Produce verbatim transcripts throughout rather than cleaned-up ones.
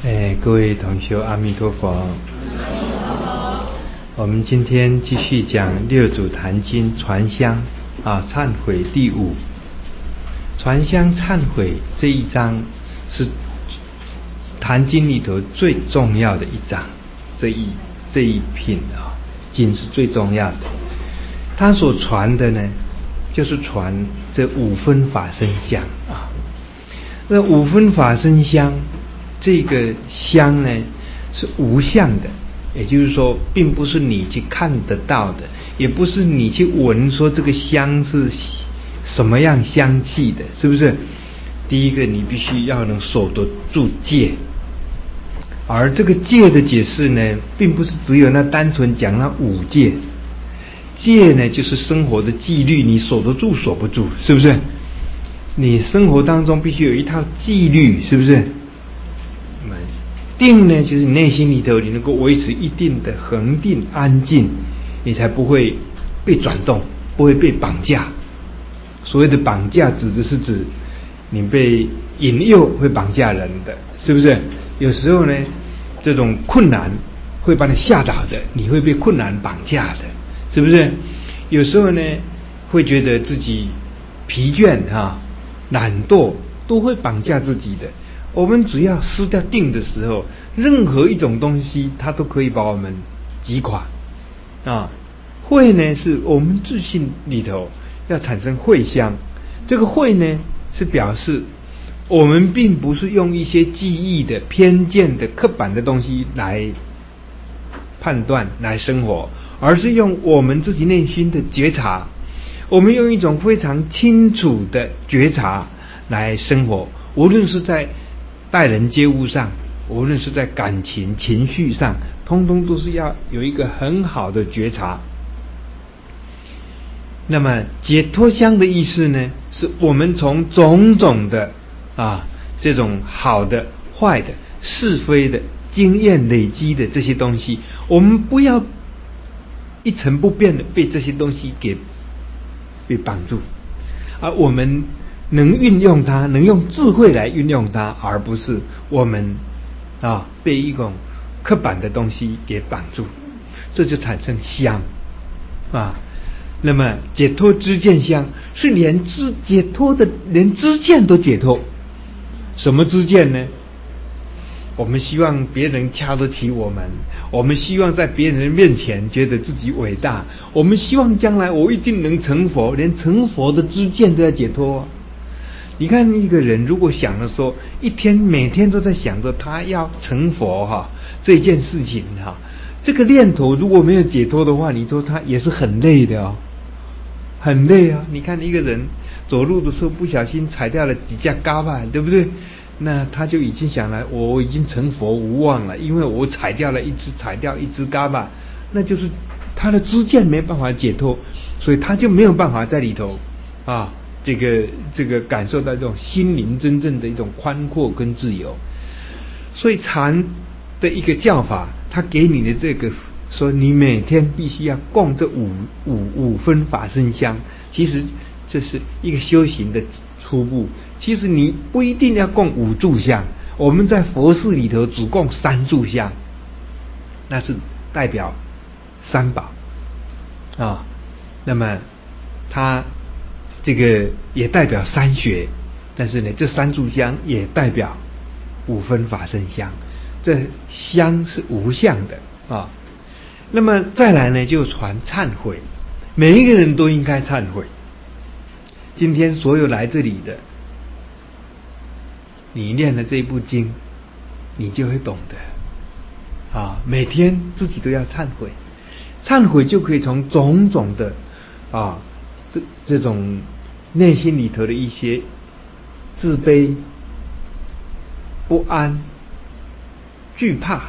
哎，各位同学，阿弥陀佛。我们今天继续讲六祖坛经传香啊，忏悔第五。传香忏悔这一章是坛经里头最重要的一章，这一这一品啊经是最重要的。他所传的呢，就是传这五分法身香啊。那五分法身香，这个香呢是无相的，也就是说，并不是你去看得到的，也不是你去闻说这个香是什么样香气的，是不是？第一个，你必须要能守得住戒，而这个戒的解释呢，并不是只有那单纯讲那五戒，戒呢就是生活的纪律，你守得住守不住，是不是？你生活当中必须有一套纪律，是不是？定呢，就是你内心里头你能够维持一定的恒定安静，你才不会被转动，不会被绑架。所谓的绑架指的是指你被引诱会绑架人的，是不是？有时候呢，这种困难会把你吓倒的，你会被困难绑架的，是不是？有时候呢，会觉得自己疲倦啊、懒惰，都会绑架自己的。我们只要失掉定的时候，任何一种东西它都可以把我们击垮啊。慧呢，是我们自信里头要产生慧香，这个慧呢是表示我们并不是用一些记忆的偏见的刻板的东西来判断来生活，而是用我们自己内心的觉察，我们用一种非常清楚的觉察来生活，无论是在待人接物上，无论是在感情情绪上，通通都是要有一个很好的觉察。那么解脱香的意思呢，是我们从种种的啊这种好的坏的是非的经验累积的这些东西，我们不要一成不变的被这些东西给被绑住，而我们能运用它，能用智慧来运用它，而不是我们啊被一种刻板的东西给绑住，这就产生香啊。那么解脱知见香是连知解脱的，连知见都解脱。什么知见呢？我们希望别人瞧得起我们，我们希望在别人面前觉得自己伟大，我们希望将来我一定能成佛，连成佛的知见都要解脱。你看一个人如果想的说，一天每天都在想着他要成佛哈这件事情哈，这个念头如果没有解脱的话，你说他也是很累的哦，很累啊！你看一个人走路的时候不小心踩掉了几架嘎巴，对不对？那他就已经想了，我已经成佛无望了，因为我踩掉了一只踩掉一只嘎巴，那就是他的知见没办法解脱，所以他就没有办法在里头啊，这个这个感受到这种心灵真正的一种宽阔跟自由。所以禅的一个教法，他给你的这个说，你每天必须要供这五五五分法身香，其实这是一个修行的初步。其实你不一定要供五炷香，我们在佛寺里头只供三炷香，那是代表三宝啊。那么它这个也代表三学，但是呢，这三炷香也代表五分法身香，这香是无相的啊。那么再来呢，就传忏悔，每一个人都应该忏悔。今天所有来这里的，你念了这部经，你就会懂得啊。每天自己都要忏悔，忏悔就可以从种种的啊这这种内心里头的一些自卑、不安、惧怕、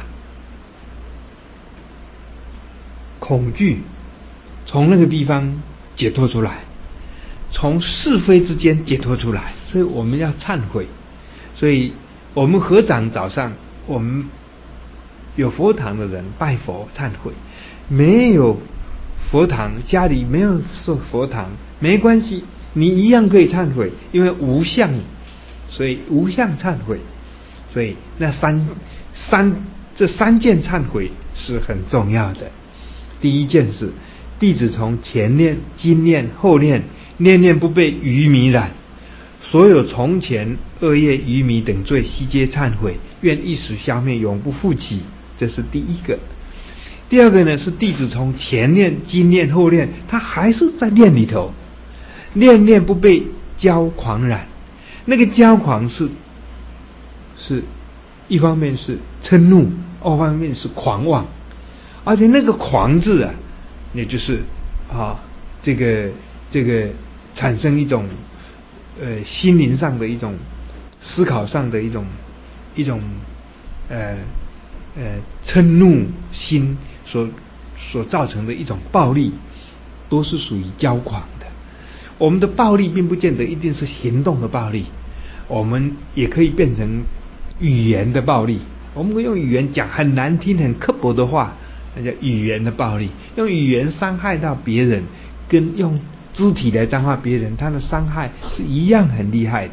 恐惧，从那个地方解脱出来，从是非之间解脱出来。所以我们要忏悔。所以我们合掌早上，我们有佛堂的人拜佛忏悔，没有佛堂，家里没有设佛堂没关系，你一样可以忏悔，因为无相，所以无相忏悔。所以那三三这三件忏悔是很重要的。第一件事，弟子从前念、今念、后念，念念不被愚迷染，所有从前恶业、愚迷等罪，悉皆忏悔，愿一时消灭，永不复起。这是第一个。第二个呢，是弟子从前念、今念、后念，他还是在念里头，念念不被骄狂染。那个骄狂是是一方面是嗔怒，二方面是狂妄，而且那个狂字啊，也就是啊这个这个产生一种呃心灵上的一种思考上的一种一种呃呃嗔怒心所所造成的一种暴力，都是属于骄狂的。我们的暴力并不见得一定是行动的暴力，我们也可以变成语言的暴力。我们可以用语言讲很难听、很刻薄的话，那叫语言的暴力。用语言伤害到别人，跟用肢体来伤害别人，他的伤害是一样很厉害的。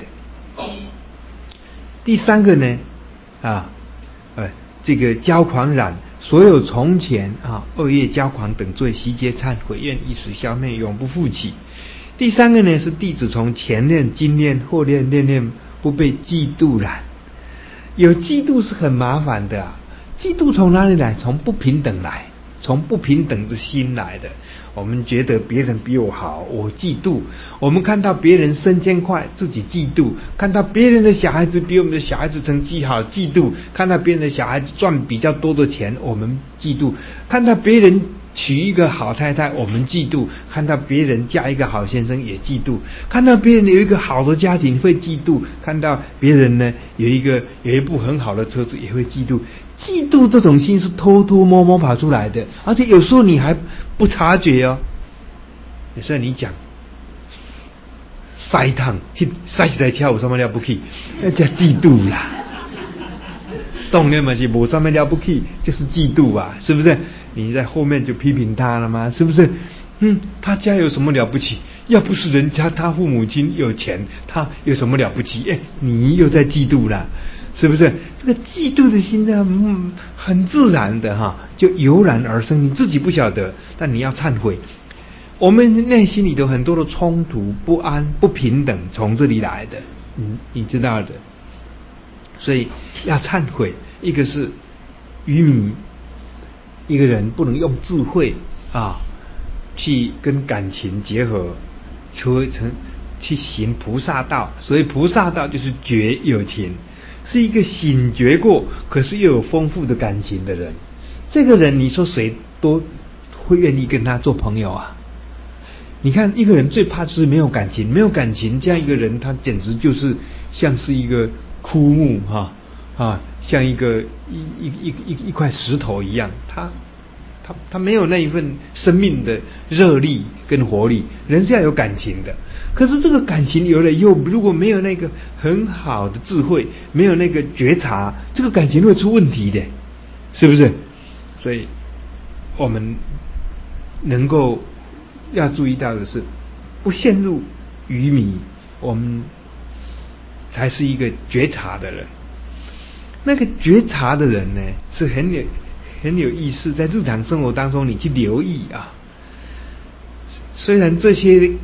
第三个呢，啊，呃，这个骄狂染，所有从前啊恶业、骄狂等罪，悉皆忏悔，愿一时消灭，永不复起。第三个呢，是弟子从前念、今念、后念，念念不被嫉妒染。有嫉妒是很麻烦的啊，嫉妒从哪里来？从不平等来，从不平等的心来的。我们觉得别人比我好，我嫉妒；我们看到别人升迁快，自己嫉妒；看到别人的小孩子比我们的小孩子成绩好，嫉妒；看到别人的小孩子赚比较多的钱，我们嫉妒；看到别人娶一个好太太，我们嫉妒；看到别人嫁一个好先生也嫉妒；看到别人有一个好的家庭会嫉妒；看到别人呢有一个有一部很好的车子也会嫉妒。嫉妒这种心是偷偷摸摸跑出来的，而且有时候你还不察觉哦。有时候你讲塞烫，塞起来跳有什么了不起？那叫嫉妒啦。动念嘛是没什么了不起，就是嫉妒啊，是不是？你在后面就批评他了吗？是不是？嗯，他家有什么了不起？要不是人家他父母亲有钱，他有什么了不起？哎，你又在嫉妒啦，是不是？这个嫉妒的心呢，嗯，很自然的哈，就油然而生，你自己不晓得，但你要忏悔。我们内心里头很多的冲突、不安、不平等，从这里来的，嗯，你知道的。所以要忏悔，一个是愚迷，一个人不能用智慧啊去跟感情结合，成去行菩萨道。所以菩萨道就是觉有情，是一个醒觉过，可是又有丰富的感情的人。这个人你说谁都会愿意跟他做朋友啊？你看一个人最怕就是没有感情，没有感情这样一个人，他简直就是像是一个枯木哈啊，像一个一一一一一块石头一样，他他他没有那一份生命的热力跟活力。人是要有感情的，可是这个感情有了以后，如果没有那个很好的智慧，没有那个觉察，这个感情会出问题的，是不是？所以我们能够要注意到的是，不陷入愚迷，我们才是一个觉察的人。那个觉察的人呢，是很有很有意思，在日常生活当中你去留意啊。虽然这些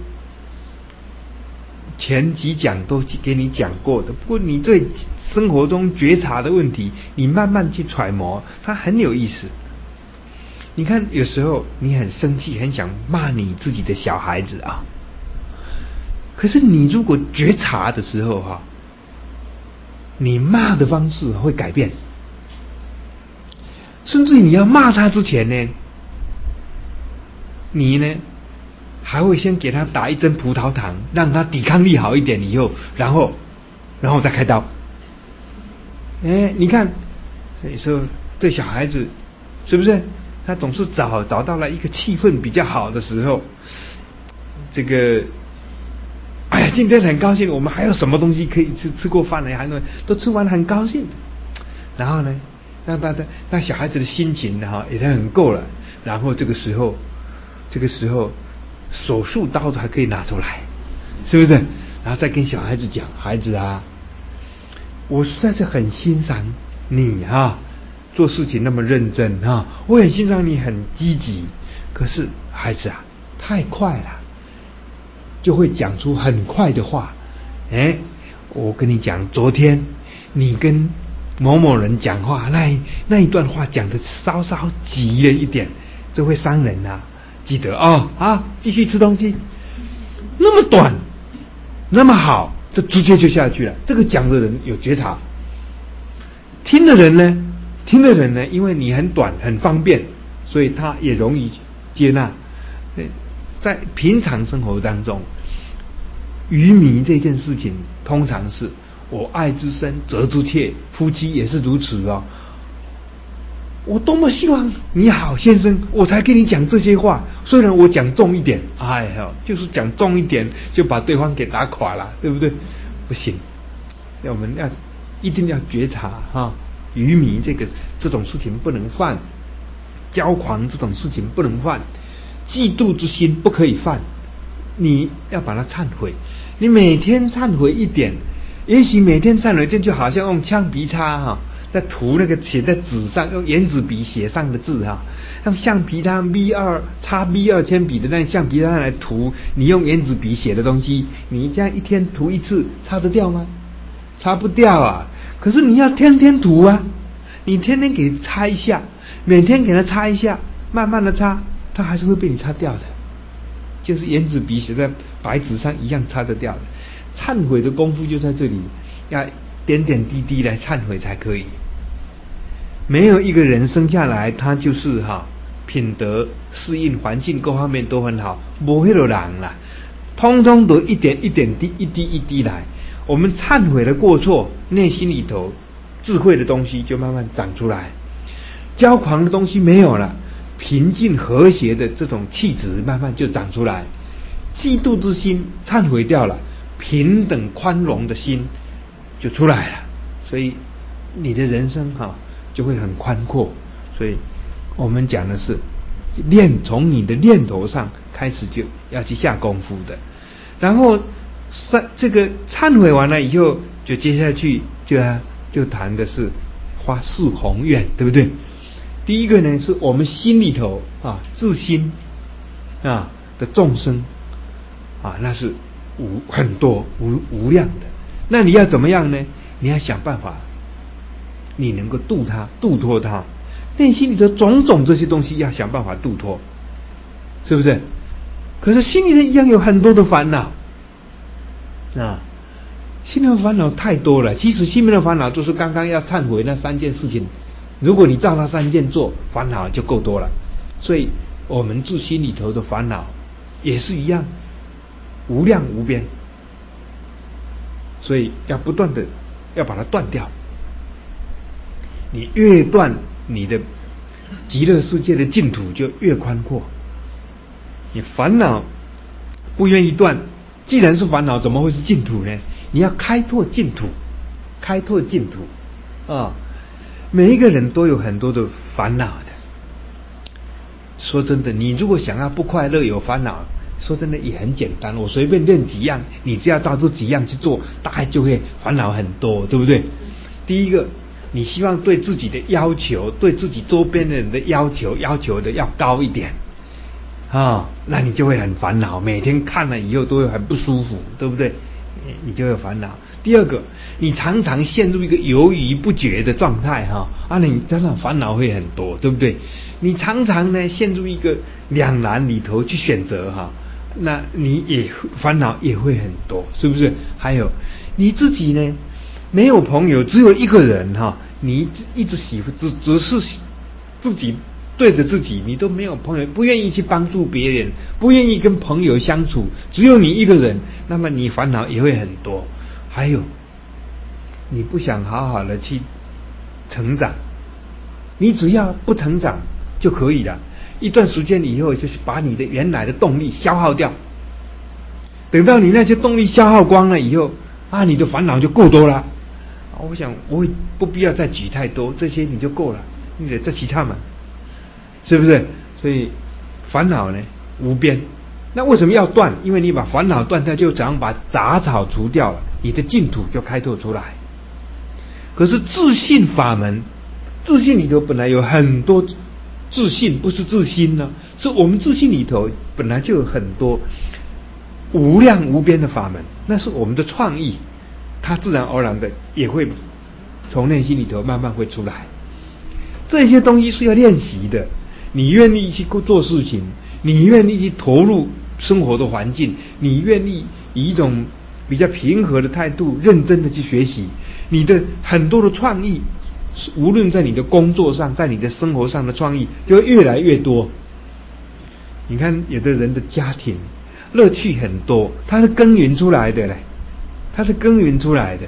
前几讲都给你讲过的，不过你对生活中觉察的问题，你慢慢去揣摩，它很有意思。你看有时候你很生气，很想骂你自己的小孩子啊，可是你如果觉察的时候哈、啊，你骂的方式会改变，甚至你要骂他之前呢，你呢还会先给他打一针葡萄糖，让他抵抗力好一点，以后然后然后再开刀。哎，你看有时候对小孩子是不是他总是找找到了一个气氛比较好的时候，这个哎呀今天很高兴，我们还有什么东西可以吃，吃过饭了还能都吃完了，很高兴。然后呢让他的让小孩子的心情哈也很够了，然后这个时候这个时候手术刀子还可以拿出来，是不是？然后再跟小孩子讲，孩子啊，我实在是很欣赏你啊， 做事情那么认真啊，我很欣赏你很积极，可是孩子啊，太快了，就会讲出很快的话。哎，我跟你讲，昨天你跟某某人讲话，那一那一段话讲的稍稍急了一点，这会伤人啊。记得哦，啊，继续吃东西。那么短，那么好，就直接就下去了。这个讲的人有觉察，听的人呢，听的人呢，因为你很短很方便，所以他也容易接纳。在平常生活当中，愚迷这件事情，通常是我爱之深，责之切，夫妻也是如此哦。我多么希望你好，先生，我才跟你讲这些话。虽然我讲重一点，哎呀，就是讲重一点，就把对方给打垮了，对不对？不行，我们要一定要觉察哈，愚迷这个这种事情不能犯，骄狂这种事情不能犯，嫉妒之心不可以犯。你要把它忏悔，你每天忏悔一点，也许每天忏悔一点，就好像用橡皮擦哈。在涂那个写在纸上，用圆珠笔写上的字哈，用橡皮擦 B 二 擦 B 二铅笔的那橡皮擦来涂，你用圆珠笔写的东西，你这样一天涂一次，擦得掉吗？擦不掉啊！可是你要天天涂啊，你天天给擦一下，每天给它擦一下，慢慢的擦，它还是会被你擦掉的，就是圆珠笔写在白纸上一样擦得掉的。忏悔的功夫就在这里，要点点滴滴来忏悔才可以。没有一个人生下来他就是哈品德适应环境各方面都很好，没那种人啦，通通都一点一点滴一滴一滴来。我们忏悔的过错，内心里头智慧的东西就慢慢长出来，骄狂的东西没有了，平静和谐的这种气质慢慢就长出来，嫉妒之心忏悔掉了，平等宽容的心就出来了，所以你的人生哈就会很宽阔。所以我们讲的是念，从你的念头上开始就要去下功夫的。然后这个忏悔完了以后，就接下去就要就谈的是发四宏愿，对不对？第一个呢，是我们心里头啊自心啊的众生啊，那是无很多无无量的。那你要怎么样呢？你要想办法，你能够度他，度脱他内心里的种种这些东西，要想办法度脱，是不是？可是心里头一样有很多的烦恼啊，心里的烦恼太多了。其实心里的烦恼就是刚刚要忏悔那三件事情，如果你照那三件做，烦恼就够多了。所以我们自心里头的烦恼也是一样，无量无边。所以要不断的要把它断掉，你越断，你的极乐世界的净土就越宽阔。你烦恼不愿意断，既然是烦恼，怎么会是净土呢？你要开拓净土，开拓净土啊！每一个人都有很多的烦恼的。说真的，你如果想要不快乐有烦恼，说真的也很简单，我随便练几样，你只要照这几样去做，大概就会烦恼很多，对不对？第一个，你希望对自己的要求，对自己周边的人的要求要求的要高一点啊，那你就会很烦恼，每天看了以后都会很不舒服，对不对？你就会烦恼。第二个，你常常陷入一个犹豫不决的状态哈，啊，你这样烦恼会很多，对不对？你常常呢陷入一个两难里头去选择哈，那你也烦恼也会很多，是不是？还有你自己呢，没有朋友，只有一个人哈，你一直喜欢只只是自己对着自己，你都没有朋友，不愿意去帮助别人，不愿意跟朋友相处，只有你一个人，那么你烦恼也会很多。还有你不想好好的去成长，你只要不成长就可以了，一段时间以后就是把你的原来的动力消耗掉，等到你那些动力消耗光了以后啊，你的烦恼就够多了。我想我会不必要再举太多，这些你就够了，你得这其他嘛，是不是？所以烦恼呢无边，那为什么要断？因为你把烦恼断掉，就怎样把杂草除掉了，你的净土就开拓出来。可是自信法门自信里头本来有很多自信，不是自心呢，是我们自信里头本来就有很多无量无边的法门，那是我们的创意，它自然而然的也会从内心里头慢慢会出来。这些东西是要练习的，你愿意去做事情，你愿意去投入生活的环境，你愿意以一种比较平和的态度认真的去学习，你的很多的创意，无论在你的工作上，在你的生活上的创意就会越来越多。你看有的人的家庭乐趣很多，它是耕耘出来的嘞，它是耕耘出来的。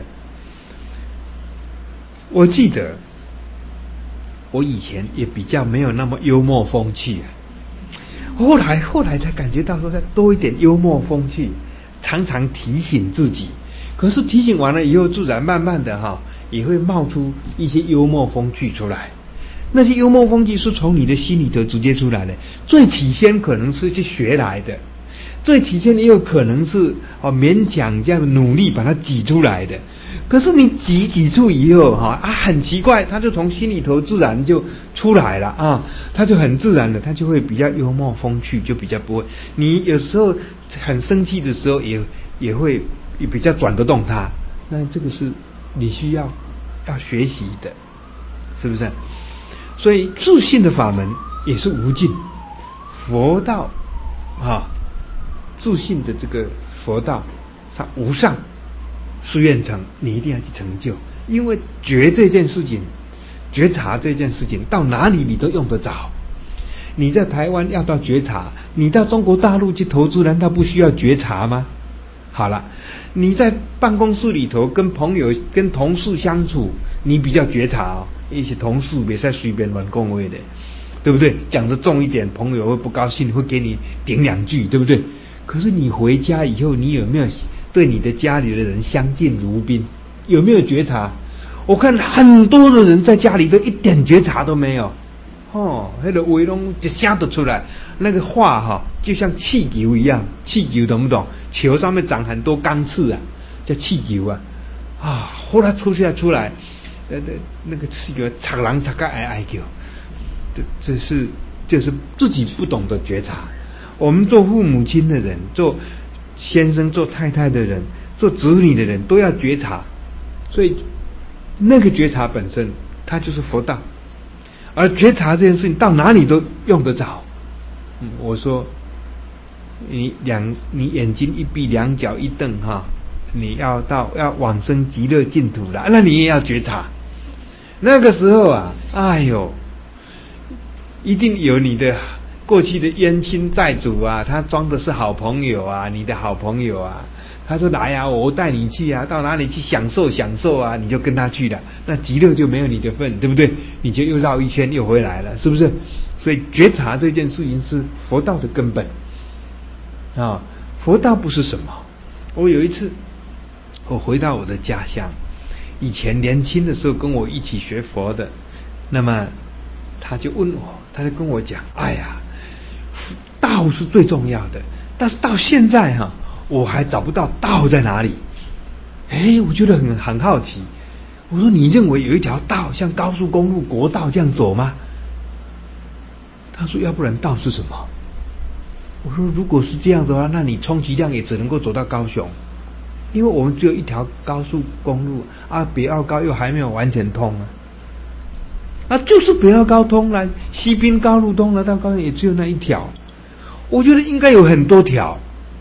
我记得我以前也比较没有那么幽默风趣啊，后来后来才感觉到说再多一点幽默风趣，常常提醒自己。可是提醒完了以后，自然慢慢的哈，也会冒出一些幽默风趣出来。那些幽默风趣是从你的心里头直接出来的，最起先可能是去学来的，最起先也有可能是哦勉强这样努力把它挤出来的。可是你挤挤出以后哈啊，很奇怪，它就从心里头自然就出来了啊，它就很自然的，它就会比较幽默风趣，就比较不会。你有时候很生气的时候也也会也比较转得动它，那这个是你需要要学习的，是不是？所以自信的法门也是无尽，佛道啊，自信的这个佛道上无上誓愿成，你一定要去成就。因为觉这件事情，觉察这件事情，到哪里你都用得着。你在台湾要到觉察，你到中国大陆去投资，难道不需要觉察吗？好了，你在办公室里头跟朋友、跟同事相处，你比较觉察哦。一些同事别再随便乱讲话的，对不对？讲得重一点，朋友会不高兴，会给你顶两句，对不对？可是你回家以后，你有没有对你的家里的人相敬如宾？有没有觉察？我看很多的人在家里都一点觉察都没有。哦，那个话拢一声就出来，那个话哈、哦，就像气球一样，气球懂不懂？球上面长很多钢刺啊，叫气球啊，啊，后来出现出来，呃，那个气球擦人擦个哀哀叫，这这是就是自己不懂得觉察。我们做父母亲的人，做先生、做太太的人，做子女的人都要觉察，所以那个觉察本身，它就是佛道。而觉察这件事情到哪里都用得着。嗯，我说你两你眼睛一闭，两脚一蹬哈，你要到要往生极乐净土了，那你也要觉察。那个时候啊，哎呦，一定有你的过去的冤亲债主啊，他装的是好朋友啊，你的好朋友啊。他说来啊，我带你去啊，到哪里去享受享受啊，你就跟他去了，那极乐就没有你的份，对不对？你就又绕一圈又回来了，是不是？所以觉察这件事情是佛道的根本啊。佛道不是什么？我有一次我回到我的家乡，以前年轻的时候跟我一起学佛的，那么他就问我，他就跟我讲，哎呀，道是最重要的，但是到现在哈、啊我还找不到道在哪里。哎，我觉得很很好奇。我说你认为有一条道像高速公路、国道这样走吗？他说要不然道是什么？我说如果是这样的话，那你充其量也只能够走到高雄，因为我们只有一条高速公路啊，北澳高又还没有完全通啊。啊，就是北澳高通了，西滨高路通了，到高雄也只有那一条。我觉得应该有很多条。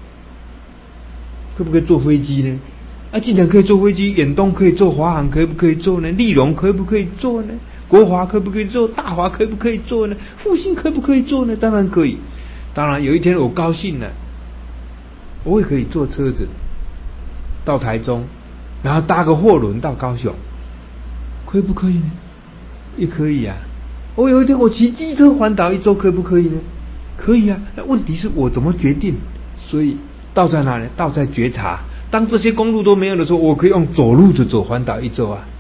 可不可以坐飞机呢？啊，既然可以坐飞机，远东可以坐，华航可不可以坐呢？立荣可不可以坐呢？国华可不可以坐？大华可不可以坐呢？复兴可不可以坐呢？当然可以。当然有一天我高兴了，我也可以坐车子到台中，然后搭个货轮到高雄，可不可以呢？也可以啊。我有一天我骑机车环岛一周，可不可以呢？可以啊。那问题是我怎么决定？所以道在哪里？道在觉察。当这些公路都没有的时候，我可以用走路的走环岛一周啊。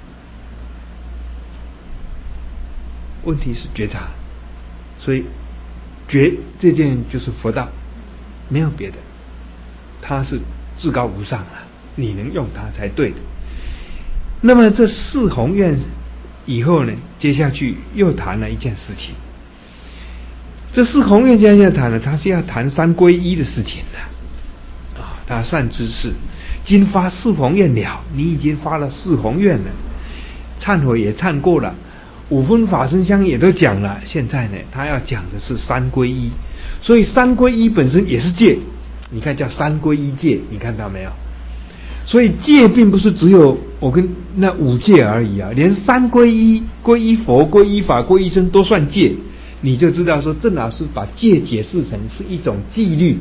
问题是觉察，所以觉这件就是佛道，没有别的，它是至高无上啊，你能用它才对的。那么这四弘愿以后呢，接下去又谈了一件事情。这四弘愿将要谈的，他是要谈三皈依的事情的啊。他善知识，今发四弘愿了，你已经发了四弘愿了，忏悔也忏过了，五分法身香也都讲了，现在呢，他要讲的是三皈依。所以三皈依本身也是戒，你看叫三皈依戒，你看到没有？所以戒并不是只有我跟那五戒而已啊，连三皈依、皈依佛、皈依法、皈依僧都算戒，你就知道说郑老师把戒解释成是一种纪律，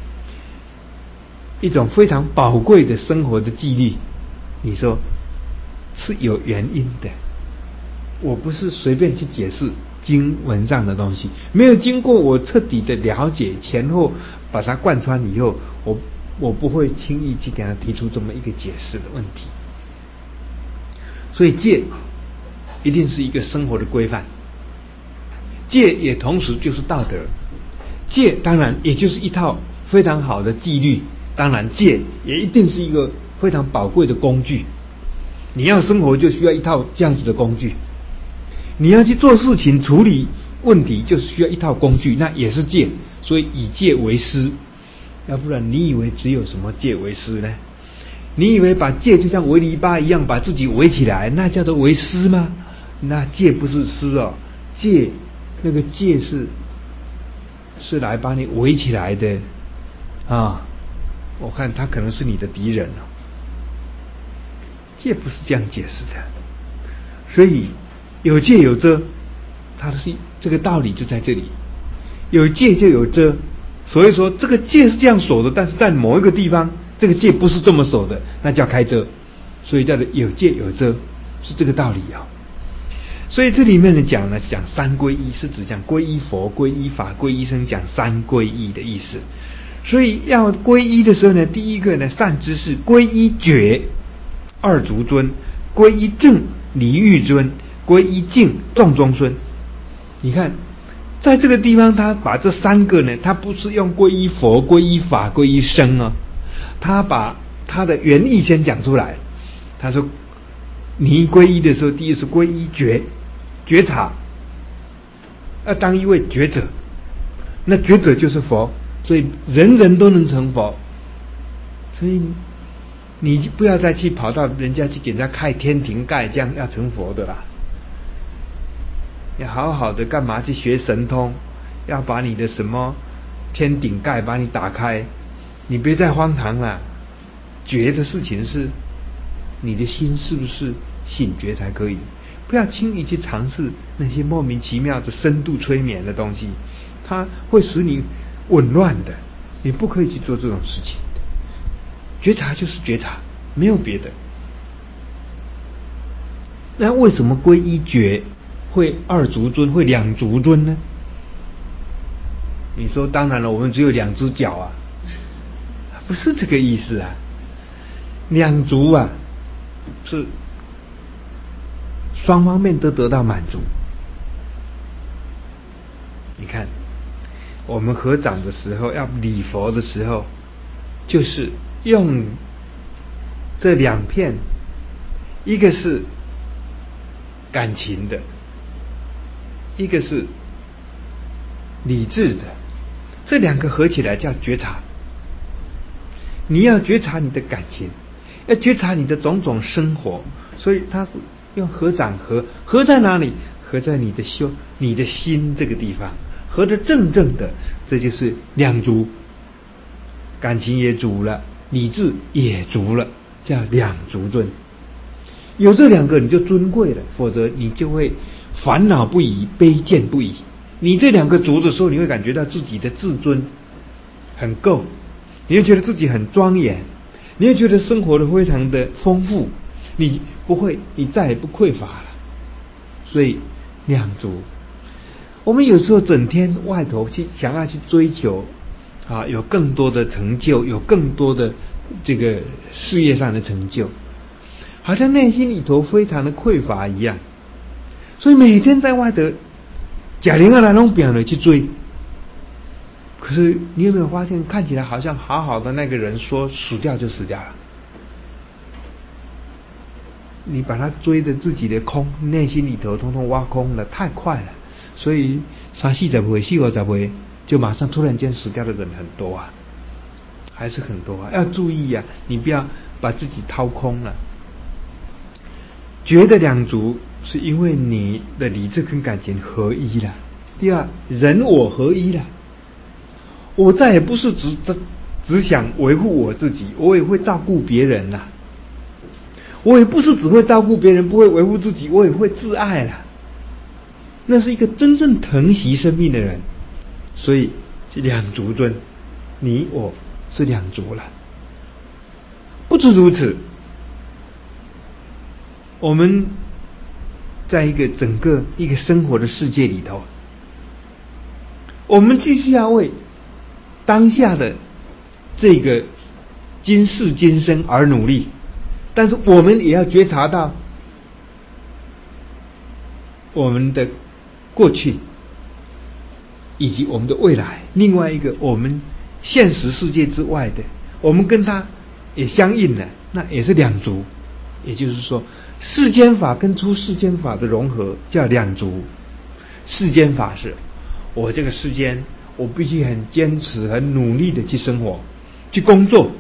一种非常宝贵的生活的纪律，你说是有原因的。我不是随便去解释经文上的东西，没有经过我彻底的了解前后，把它贯穿以后，我我不会轻易去给他提出这么一个解释的问题。所以戒一定是一个生活的规范，戒也同时就是道德，戒当然也就是一套非常好的纪律，当然戒也一定是一个非常宝贵的工具。你要生活就需要一套这样子的工具，你要去做事情处理问题就是需要一套工具，那也是戒。所以以戒为师，要不然你以为只有什么戒为师呢？你以为把戒就像围篱笆一样把自己围起来，那叫做为师吗？那戒不是师哦，戒那个戒是是来把你围起来的啊！我看他可能是你的敌人哦。戒不是这样解释的，所以有戒有遮，它是这个道理就在这里。有戒就有遮，所以说这个戒是这样守的，但是在某一个地方这个戒不是这么守的，那叫开遮，所以叫做有戒有遮，是这个道理啊。所以这里面的讲呢，讲三皈依是指讲皈依佛、皈依法、皈依僧，讲三皈依的意思。所以要皈依的时候呢，第一个呢，善知识皈依觉二足尊，皈依正离欲尊，皈依净众中尊。你看在这个地方他把这三个呢，他不是用皈依佛、皈依法、皈依僧啊，他把他的原意先讲出来。他说你皈依的时候，第一是皈依觉，觉察，要当一位觉者，那觉者就是佛，所以人人都能成佛。所以你不要再去跑到人家去给人家开天庭盖，这样要成佛的啦。要好好的干嘛去学神通，要把你的什么天顶盖把你打开，你别再荒唐了。觉的事情是你的心是不是醒觉才可以，不要轻易去尝试那些莫名其妙的深度催眠的东西，它会使你紊乱的，你不可以去做这种事情的。觉察就是觉察，没有别的。那为什么皈依觉会二足尊，会两足尊呢？你说当然了，我们只有两只脚啊，不是这个意思啊。两足啊，是双方面都得到满足。你看我们合掌的时候，要礼佛的时候，就是用这两片，一个是感情的，一个是理智的，这两个合起来叫觉察。你要觉察你的感情，要觉察你的种种生活，所以他用合掌合，合在哪里？合在你的修、你的心这个地方，合得正正的，这就是两足，感情也足了，理智也足了，叫两足尊。有这两个你就尊贵了，否则你就会烦恼不已，卑贱不已。你这两个足的时候，你会感觉到自己的自尊很够，你会觉得自己很庄严，你会觉得生活的非常的丰富，你不会，你再也不匮乏了。所以两足，我们有时候整天外头去想要去追求啊，有更多的成就，有更多的这个事业上的成就，好像内心里头非常的匮乏一样，所以每天在外头假灵啊来弄表的去追。可是你有没有发现，看起来好像好好的那个人说死掉就死掉了， 你把它追着自己的空，内心里头通通挖空了，太快了。所以三四十岁、四五十岁就马上突然间死掉的人很多啊，还是很多啊，要注意啊，你不要把自己掏空了。觉得两足是因为你的理智跟感情合一了。第二，人我合一了，我再也不是只只想维护我自己，我也会照顾别人啦。我也不是只会照顾别人，不会维护自己，我也会自爱啦。那是一个真正疼惜生命的人，所以是两足尊，你我是两足了。不止如此，我们在一个整个一个生活的世界里头，我们继续要为当下的这个今世今生而努力，但是我们也要觉察到我们的过去以及我们的未来，另外一个我们现实世界之外的，我们跟它也相应了，那也是两足。也就是说，世间法跟出世间法的融合叫两足。世间法是我这个世间，我必须很坚持、很努力的去生活、去工作、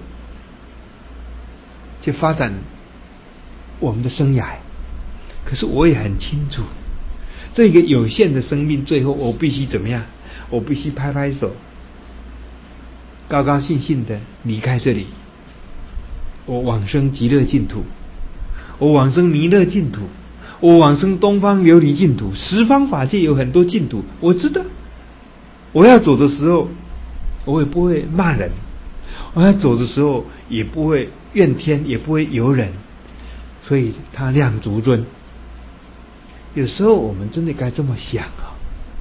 去发展我们的生涯。可是我也很清楚，这个有限的生命，最后我必须怎么样？我必须拍拍手，高高兴兴的离开这里，我往生极乐净土，我往生弥勒净土，我往生东方琉璃净土。十方法界有很多净土，我知道。我要走的时候，我也不会骂人；我要走的时候，也不会怨天，也不会尤人。所以他两足尊。有时候我们真的该这么想啊！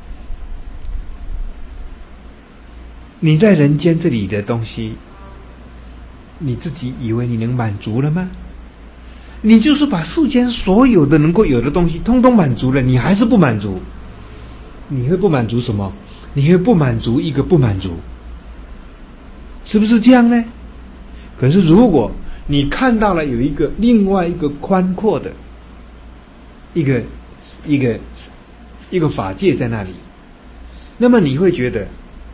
你在人间这里的东西，你自己以为你能满足了吗？你就是把世间所有的能够有的东西通通满足了，你还是不满足。你会不满足什么？你会不满足一个不满足，是不是这样呢？可是如果你看到了有一个另外一个宽阔的一个一个一个法界在那里，那么你会觉得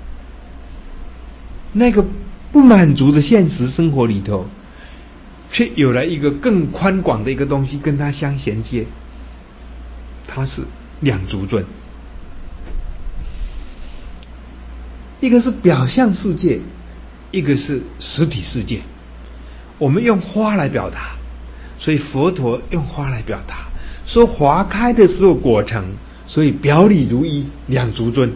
那个不满足的现实生活里头，却有了一个更宽广的一个东西跟它相衔接，它是两足尊。一个是表象世界，一个是实体世界。我们用花来表达，所以佛陀用花来表达，说花开的时候果成，所以表里如一，两足尊。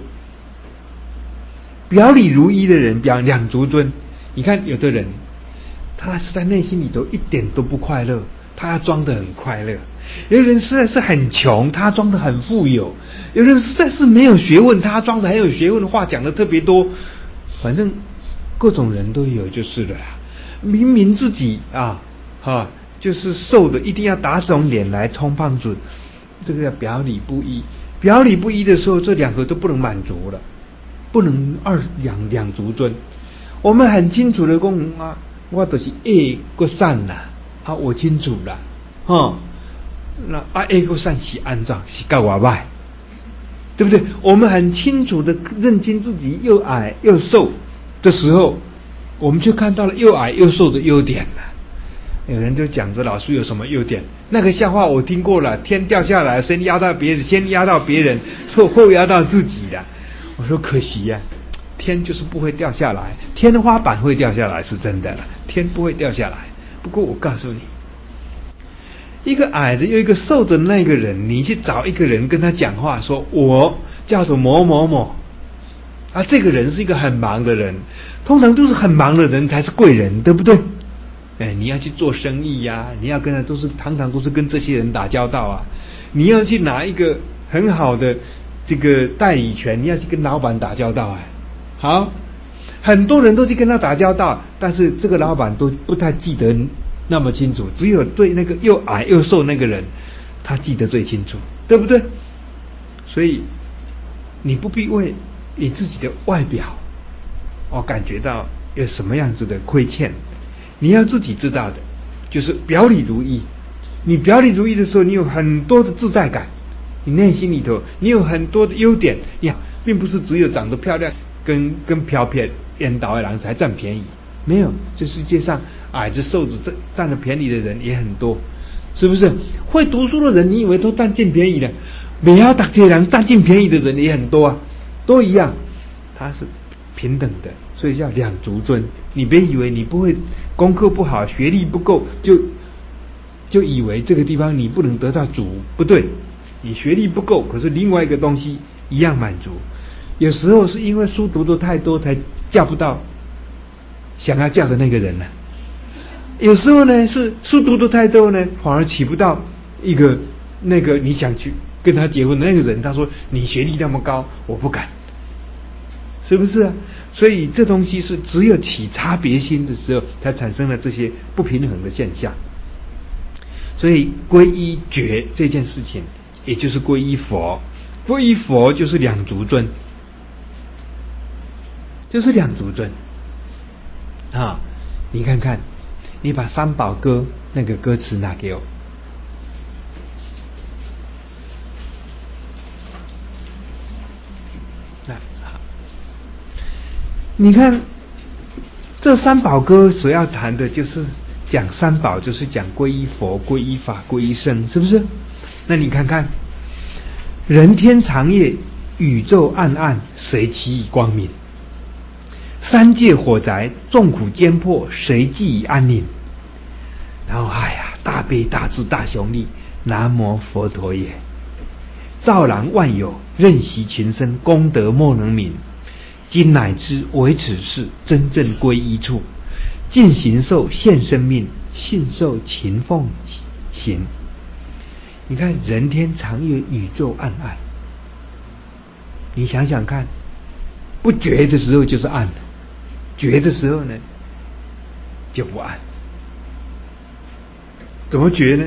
表里如一的人表两足尊。你看有的人他是在内心里头一点都不快乐，他要装得很快乐；有的人实在是很穷，他装得很富有；有的人实在是没有学问，他装得很有学问，话讲得特别多。反正各种人都有就是了啦。明明自己啊哈就是瘦的，一定要打肿脸来充胖子，这个叫表里不一。表里不一的时候，这两个都不能满足了，不能二两两足尊。我们很清楚的讲啊，我就是恶过善啦，啊，我清楚啦，哈，那啊恶过善是安怎？是教我歹，对不对？我们很清楚的认清自己又矮又瘦的时候，我们就看到了又矮又瘦的优点了。有人就讲着老师有什么优点？那个笑话我听过了，天掉下来，先压到别人，先压到别人，后后压到自己的。我说可惜呀、啊。天就是不会掉下来，天花板会掉下来是真的了，天不会掉下来。不过我告诉你，一个矮的又一个瘦的那个人，你去找一个人跟他讲话，说我叫做某某某啊，这个人是一个很忙的人，通常都是很忙的人才是贵人，对不对？哎，你要去做生意呀、啊，你要跟他都是常常都是跟这些人打交道啊，你要去拿一个很好的这个代理权，你要去跟老板打交道啊。好，很多人都去跟他打交道，但是这个老板都不太记得那么清楚，只有对那个又矮又瘦那个人，他记得最清楚，对不对？所以你不必为你自己的外表哦感觉到有什么样子的亏欠，你要自己知道的，就是表里如一。 你表里如一的时候，你有很多的自在感，你内心里头你有很多的优点呀，并不是只有长得漂亮跟跟飘飘颠倒的人才占便宜，没有，这世界上矮子瘦子占占了便宜的人也很多，是不是？会读书的人你以为都占尽便宜了？没有读书的人占尽便宜的人也很多啊，都一样，他是平等的，所以叫两足尊。你别以为你不会功课不好学历不够就就以为这个地方你不能得到足，不对，你学历不够，可是另外一个东西一样满足。有时候是因为书读的太多才嫁不到想要嫁的那个人呢，有时候呢是书读的太多呢，反而娶不到一个那个你想去跟他结婚的那个人，他说你学历那么高我不敢，是不是啊？所以这东西是只有起差别心的时候才产生了这些不平衡的现象。所以皈依觉这件事情也就是皈依佛，皈依佛就是两足尊，就是两足尊啊！你看看，你把三宝歌那个歌词拿给我。你看这三宝歌所要谈的就是讲三宝，就是讲皈依佛、皈依法、皈依僧，是不是？那你看看，人天长夜，宇宙暗暗，谁其以光明？三界火灾，众苦艰迫，谁济以安宁？然后，哎呀，大悲大智大雄力，南无佛陀也。照然万有，任习群生，功德莫能泯。今乃知唯此是真正归依处，尽行受现生命，信受勤奉行。你看人天长夜，宇宙暗暗，你想想看，不觉的时候就是暗，觉的时候呢就不暗。怎么觉呢？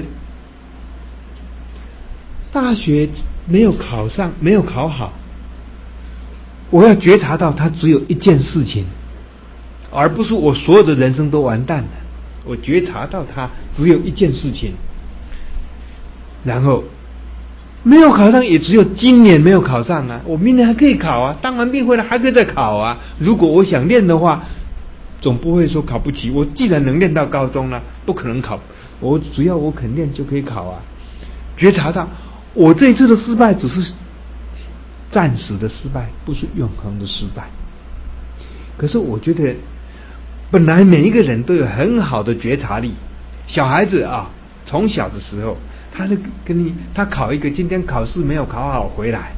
大学没有考上，没有考好，我要觉察到它只有一件事情，而不是我所有的人生都完蛋了。我觉察到它只有一件事情，然后没有考上也只有今年没有考上啊，我明年还可以考啊，当完兵回来还可以再考啊。如果我想练的话，总不会说考不起。我既然能练到高中了，不可能考，我只要我肯练就可以考啊。觉察到我这一次的失败只是暂时的失败，不是永恒的失败。可是我觉得本来每一个人都有很好的觉察力，小孩子啊，从小的时候他就跟你他考一个今天考试没有考好回来，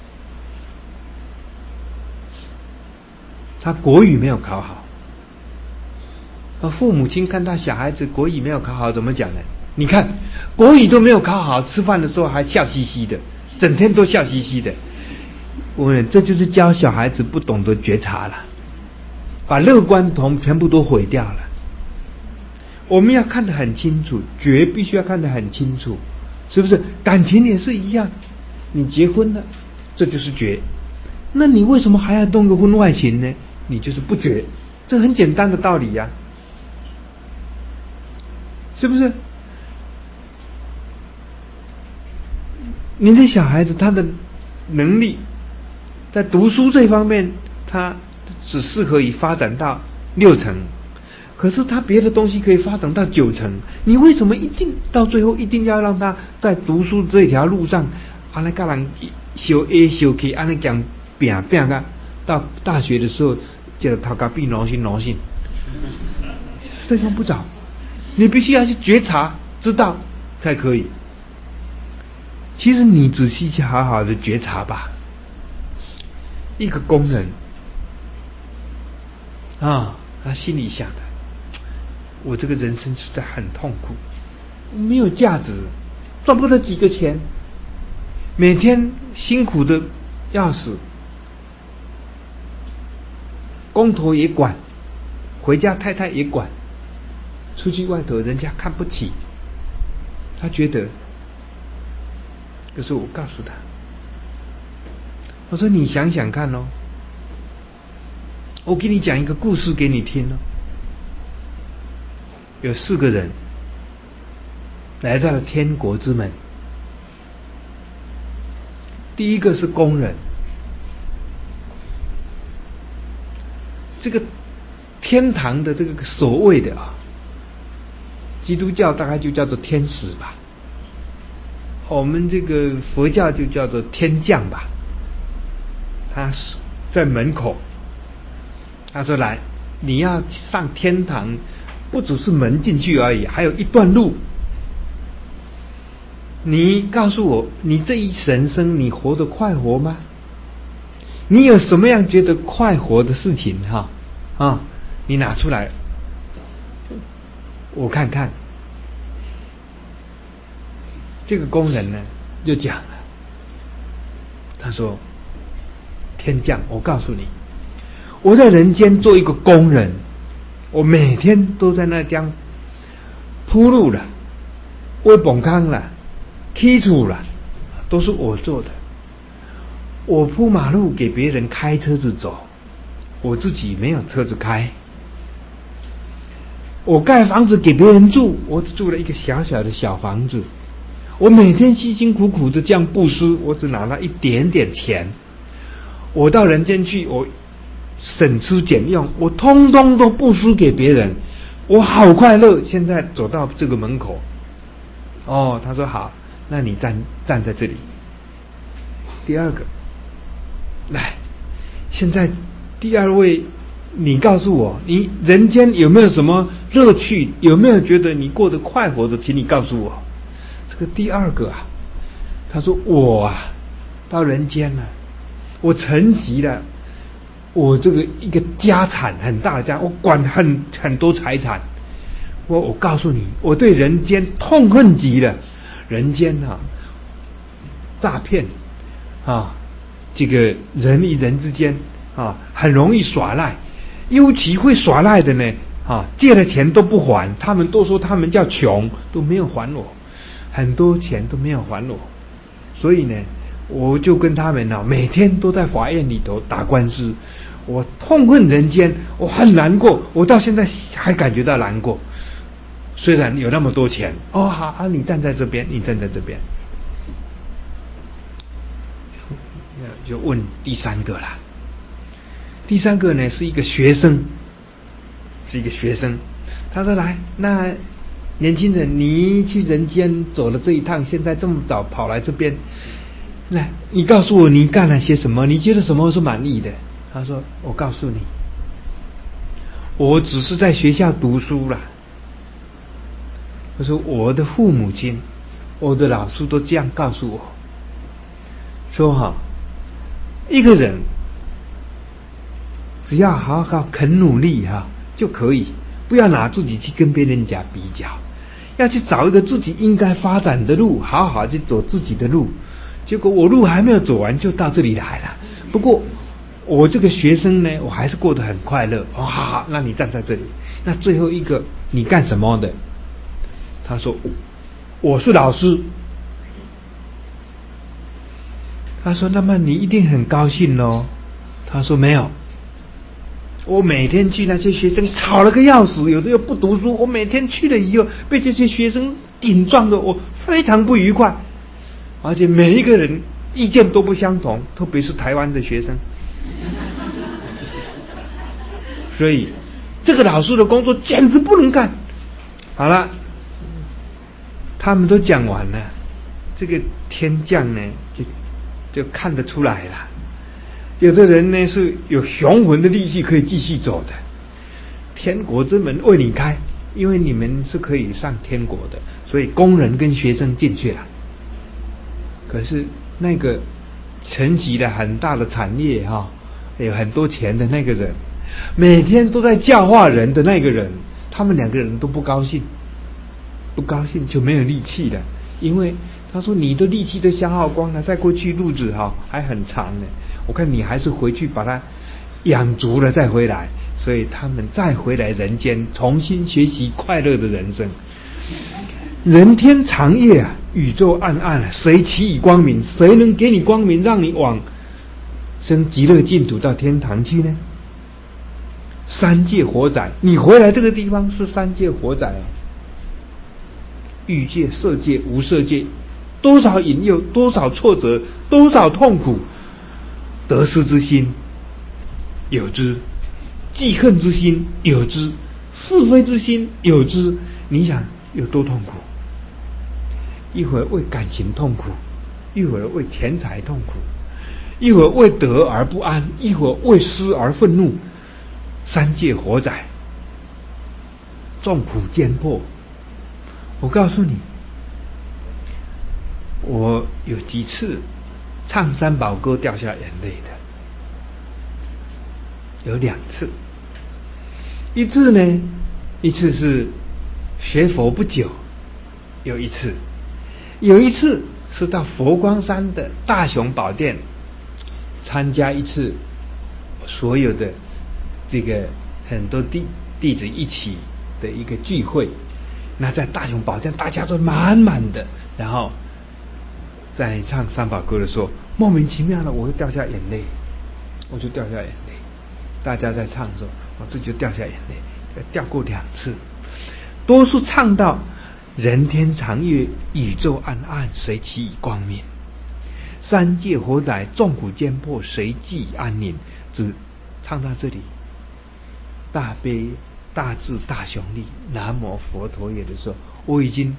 他国语没有考好，父母亲看他小孩子国语没有考好怎么讲呢？你看国语都没有考好，吃饭的时候还笑嘻嘻的，整天都笑嘻嘻的。我们这就是教小孩子不懂得觉察了，把乐观同全部都毁掉了。我们要看得很清楚，觉必须要看得很清楚，是不是？感情也是一样，你结婚了，这就是觉。那你为什么还要动个婚外情呢？你就是不觉，这很简单的道理呀、啊，是不是？你的小孩子他的能力在读书这方面，他只适合以发展到六成，可是他别的东西可以发展到九成。你为什么一定到最后一定要让他在读书这条路上，安尼跟人修 A 修 K， 安尼讲拼拼啊，到大学的时候叫头家变农心农心，这样不早。你必须要去觉察，知道才可以。其实你仔细去好好的觉察吧，一个工人啊，他心里想的，我这个人生实在很痛苦，没有价值，赚不到几个钱，每天辛苦的要死，工头也管，回家太太也管，出去外头人家看不起，他觉得。可是我告诉他，我说你想想看哦，我给你讲一个故事给你听哦。有四个人， 来到了天国之门。第一个是工人，这个天堂的这个所谓的啊，基督教大概就叫做天使吧，我们这个佛教就叫做天将吧。他在门口，他说：“来，你要上天堂，不只是门进去而已，还有一段路。你告诉我，你这一人生你活得快活吗？你有什么样觉得快活的事情哈啊？你拿出来，我看看。”这个工人呢就讲了，他说：“天将，我告诉你，我在人间做一个工人，我每天都在那将铺路了、喂崩糠了、剔除了，都是我做的。我铺马路给别人开车子走，我自己没有车子开。我盖房子给别人住，我只住了一个小小的小房子。我每天辛辛苦苦的这样布施，我只拿了一点点钱。我到人间去，我省吃俭用，我通通都布施给别人，我好快乐。现在走到这个门口，哦，他说好，那你站站在这里。第二个，来，现在第二位，你告诉我，你人间有没有什么乐趣？有没有觉得你过得快活的？请你告诉我。这个第二个啊，他说我啊，到人间了，我承袭了我这个一个家产很大的家，我管很很多财产。我我告诉你，我对人间痛恨极了。人间啊，诈骗啊，这个人与人之间啊，很容易耍赖，尤其会耍赖的呢啊，借了钱都不还，他们都说他们叫穷，都没有还我。很多钱都没有还我，所以呢，我就跟他们呢、啊，每天都在法院里头打官司。我痛恨人间，我很难过，我到现在还感觉到难过。虽然有那么多钱，哦，好啊，你站在这边，你站在这边，就问第三个啦。第三个呢是一个学生，是一个学生，他说：“来，那。”年轻人，你去人间走了这一趟，现在这么早跑来这边，来，你告诉我你干了些什么？你觉得什么是满意的？他说：“我告诉你，我只是在学校读书了。”他说：“我的父母亲，我的老师都这样告诉我，说哈，一个人只要好好肯努力哈就可以，不要拿自己去跟别人家比较。”要去找一个自己应该发展的路，好好去走自己的路。结果我路还没有走完就到这里来了。不过我这个学生呢，我还是过得很快乐。哦，好好，那你站在这里。那最后一个，你干什么的？他说：“我是老师。”他说：“那么你一定很高兴咯？”他说：“没有。我每天去那些学生吵了个要死，有的又不读书。我每天去了以后，被这些学生顶撞的我非常不愉快，而且每一个人意见都不相同，特别是台湾的学生。所以这个老师的工作简直不能干。”好了，他们都讲完了，这个天将呢就就看得出来了。有的人呢是有雄浑的力气可以继续走的，天国之门为你开，因为你们是可以上天国的，所以工人跟学生进去了。可是那个承袭了很大的产业哈，有很多钱的那个人，每天都在教化人的那个人，他们两个人都不高兴，不高兴就没有力气了，因为他说你的力气都消耗光了，再过去路子哈还很长呢。我看你还是回去把它养足了再回来，所以他们再回来人间，重新学习快乐的人生。人天长夜啊，宇宙暗暗啊，谁给予光明？谁能给你光明，让你往生极乐净土到天堂去呢？三界火宅，你回来这个地方是三界火宅啊。 欲界、色界、无色界，多少引诱，多少挫折，多少痛苦，得失之心有之，记恨之心有之，是非之心有之。你想有多痛苦？一会儿为感情痛苦，一会儿为钱财痛苦，一会儿为得而不安，一会儿为失而愤怒。三界火灾，众苦艰迫。我告诉你，我有几次唱三宝歌掉下眼泪的，有两次。一次呢，一次是学佛不久，有一次，有一次是到佛光山的大雄宝殿参加一次所有的这个很多弟弟子一起的一个聚会。那在大雄宝殿大家都满满的，然后在唱三宝歌的时候，莫名其妙的我会掉下眼泪，我就掉下眼泪。大家在唱的时候，我这就掉下眼泪，掉过两次。多数唱到人天长月，宇宙暗暗，谁期以光明？三界火灾，众苦艰迫，谁寄安宁？只唱到这里，大悲大智大雄力，南无佛陀也的时候，我已经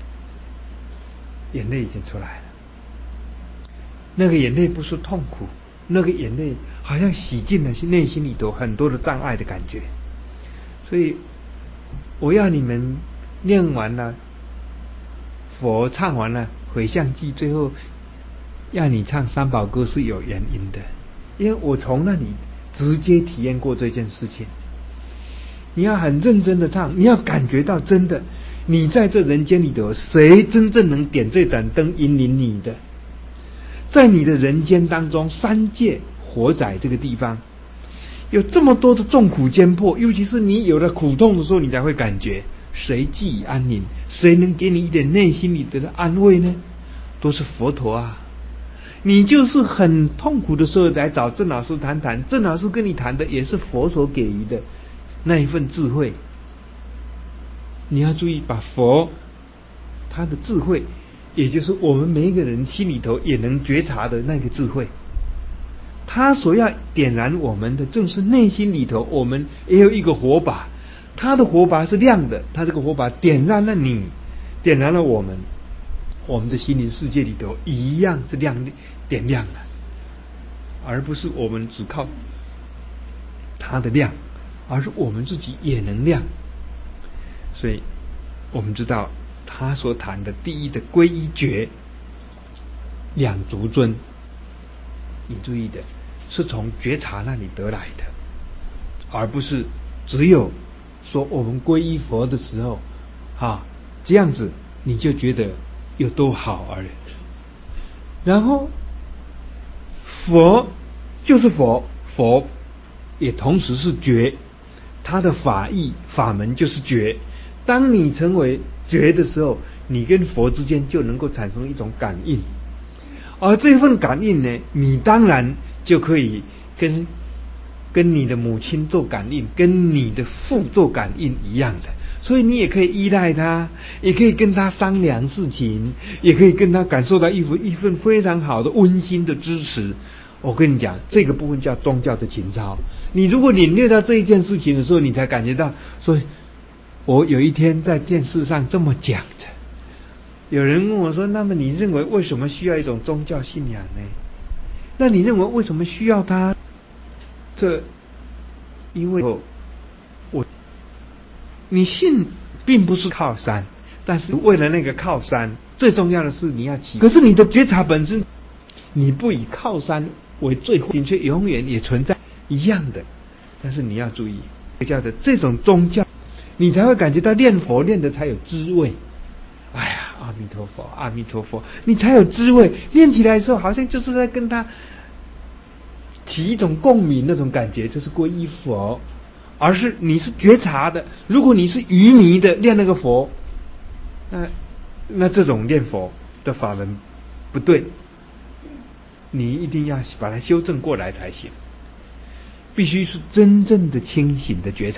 眼泪已经出来了。那个眼泪不是痛苦，那个眼泪好像洗净了内心里头很多的障碍的感觉。所以我要你们念完了佛，唱完了回向偈，最后要你唱三宝歌是有原因的，因为我从那里直接体验过这件事情。你要很认真的唱，你要感觉到真的你在这人间里头，谁真正能点这盏灯引领你的？在你的人间当中，三界火灾这个地方有这么多的众苦艰迫，尤其是你有了苦痛的时候，你才会感觉谁寄以安宁？谁能给你一点内心里的安慰呢？都是佛陀啊！你就是很痛苦的时候来找郑老师谈谈，郑老师跟你谈的也是佛所给予的那一份智慧。你要注意，把佛他的智慧，也就是我们每一个人心里头也能觉察的那个智慧，他所要点燃我们的正是内心里头我们也有一个火把，他的火把是亮的，他这个火把点燃了你，点燃了我们，我们的心灵世界里头一样是亮点亮的，而不是我们只靠它的亮，而是我们自己也能亮。所以我们知道他所谈的第一的皈依觉两足尊，你注意的是从觉察那里得来的，而不是只有说我们皈依佛的时候啊，这样子你就觉得有多好而已。然后佛就是佛，佛也同时是觉，他的法义法门就是觉。当你成为觉的时候，你跟佛之间就能够产生一种感应，而这份感应呢，你当然就可以跟跟你的母亲做感应，跟你的父做感应一样的，所以你也可以依赖他，也可以跟他商量事情，也可以跟他感受到一份一份非常好的温馨的支持。我跟你讲，这个部分叫宗教的情操。你如果领略到这一件事情的时候，你才感觉到。所以我有一天在电视上这么讲着，有人问我说，那么你认为为什么需要一种宗教信仰呢？那你认为为什么需要它？这因为我你信并不是靠山，但是为了那个靠山，最重要的是你要起。可是你的觉察本身，你不以靠山为最后，却永远也存在一样的。但是你要注意，叫的这种宗教，你才会感觉到念佛念的才有滋味。哎呀，阿弥陀佛，阿弥陀佛，你才有滋味。念起来的时候，好像就是在跟他提一种共鸣，那种感觉就是皈依佛。而是你是觉察的，如果你是愚迷的念那个佛，那那这种念佛的法门不对，你一定要把它修正过来才行。必须是真正的清醒的觉察。